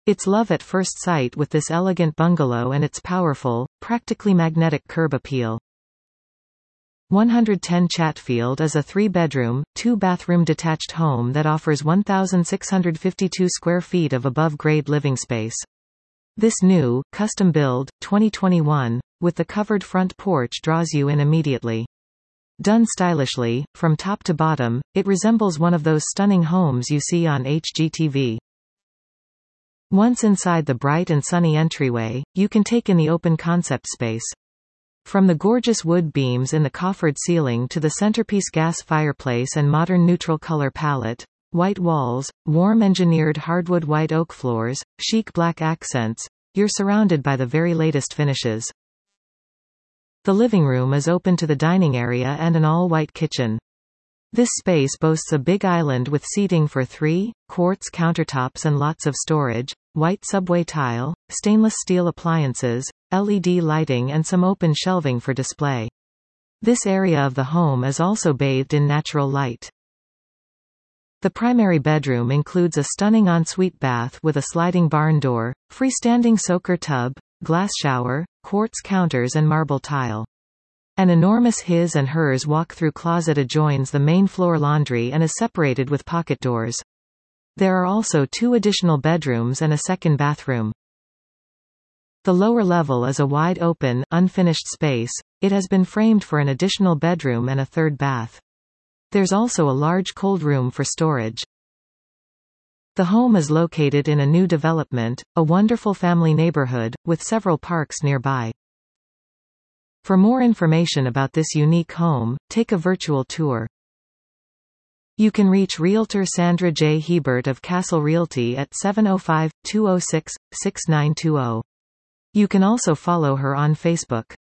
It's love at first sight with this elegant bungalow and its powerful, practically magnetic curb appeal. 110 Chatfield is a 3-bedroom, 2-bathroom detached home that offers 1,652 square feet of above-grade living space. This new, custom-build, 2021, with the covered front porch draws you in immediately. Done stylishly, from top to bottom, it resembles one of those stunning homes you see on HGTV. Once inside the bright and sunny entryway, you can take in the open concept space. From the gorgeous wood beams in the coffered ceiling to the centerpiece gas fireplace and modern neutral color palette, white walls, warm engineered hardwood white oak floors, chic black accents, you're surrounded by the very latest finishes. The living room is open to the dining area and an all-white kitchen. This space boasts a big island with seating for 3, quartz countertops and lots of storage, white subway tile, stainless steel appliances, LED lighting and some open shelving for display. This area of the home is also bathed in natural light. The primary bedroom includes a stunning ensuite bath with a sliding barn door, freestanding soaker tub, glass shower, quartz counters and marble tile. An enormous his and hers walk-through closet adjoins the main floor laundry and is separated with pocket doors. There are also 2 additional bedrooms and a second bathroom. The lower level is a wide-open, unfinished space. It has been framed for an additional bedroom and a 3rd bath. There's also a large cold room for storage. The home is located in a new development, a wonderful family neighborhood, with several parks nearby. For more information about this unique home, take a virtual tour. You can reach Realtor Sandra J. Hebert of Castle Realty at 705-206-6920. You can also follow her on Facebook.